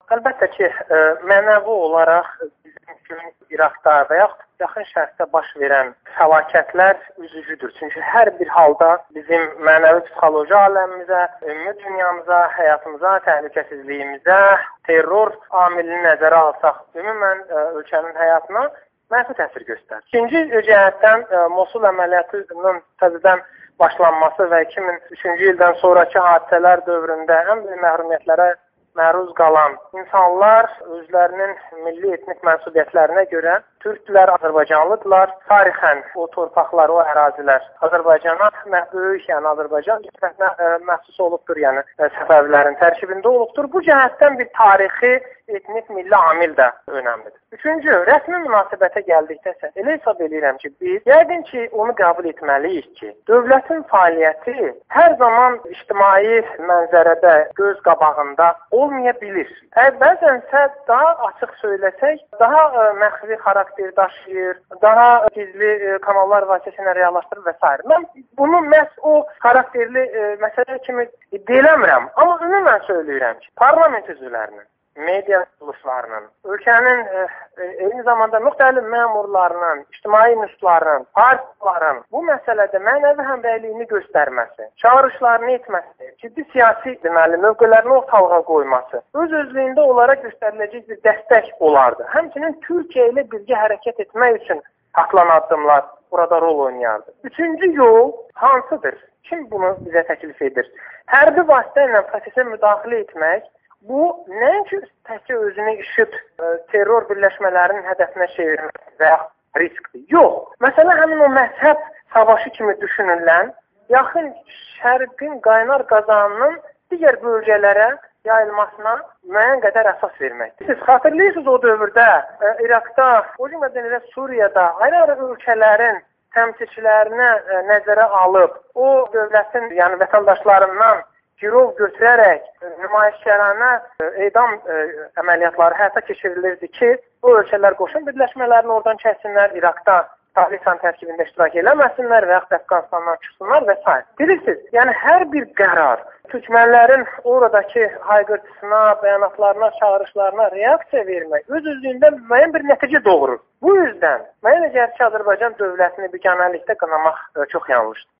Əlbəttə ki, mənəvi olaraq bizim İraqda və yaxud yaxın şərqdə baş verən fəlakətlər üzücüdür. Çünki hər bir halda bizim mənəvi psixoloji aləmimizə, ümumi dünyamıza, həyatımıza, təhlükəsizliyimizə, terror amilini nəzərə alsaq, ümumən ölkənin həyatına mənfi təsir göstərir. İkinci cəhətdən Mosul əməliyyatının təzədən başlanması və 2003-cü ildən sonraki hadisələr dövründə ən böyük məhrumiyyətlərə məruz qalan insanlar özlərinin milli etnik mənsubiyyətlərinə görə türkdülər, Azərbaycanlıdırlar. Tarixən o torpaqlar, o ərazilər Azərbaycana böyük, yəni Azərbaycan cəmiyyətinə məxsus olubdur, yəni Səfəvilərin tərkibində olubdur. Bu cəhətdən bir tarixi, etnik, milli amil də önəmlidir. Üçüncü, rəsmi münasibətə gəldikdə isə elə hesab edirəm ki, biz yəqin ki, onu qəbul etməliyik ki, dövlətin fəaliyyəti hər zaman ictimai mənzərədə, göz qabağında olmaya bilir. Bəzənsə daha açıq söyləsək, daha məxfi xarakter daşıyır, daha gizli kanallar vasitəsilə reallaşdırır və s. Mən bunu məhz o xarakterli məsələ kimi deyiləmirəm, amma ümumən söyləyirəm ki, parlament üzvlərinin, media quruluşlarının, ölkənin eyni zamanda müxtəlif məmurlarının, ictimai nüfuzlarının, partiyaların bu məsələdə mənəvi həmrəyliyini göstərməsi, çağırışlarını etməsi, ciddi siyasi mövqelərini ortalığa qoyması, öz-özlüyündə onlara göstəriləcək bir dəstək olardı. Həmçinin Türkiyə ilə birgə hərəkət etmək üçün atılan addımlar burada rol oynayardı. Üçüncü yol hansıdır? Kim bunu bizə təklif edir? Hərbi vasitə ilə prosesə müdaxilə etmək, bu nəinki təkcə özünü işit terror birləşmələrinin hədəfinə çevirmək və riskdir. Yox. Məsələ həmin o məzhəb savaşı kimi düşünülən, yaxın şərqin qaynar qazanının digər bölgələrə yayılmasına müəyyən qədər əsas verməkdir. Siz xatırlayırsınız o dövrdə İraqda, o cümlədən elə Suriyada ayrı-ayrı ölkələrin təmsilçilərinə nəzərə alıb, o dövlətin, yəni vətəndaşlarından girov götürərək nümayişçilərinə edam əməliyyatları həyata keçirilirdi ki, o ölkələr qoşun birləşmələrini oradan kəssinlər, İraqda Taliban tərkibində iştirak eləməsinlər və yaxud Əfqanistandan çıxsınlar və s. Bilirsiniz, yəni hər bir qərar türkmənlərin oradakı hayqırtısına, bəyanatlarına, çağırışlarına reaksiya vermək öz-özlüyündə müəyyən bir nəticə doğurur. Bu yüzdən mənə gəlir ki, Azərbaycan dövlətini biganəlikdə qınamaq çox yanlışdır.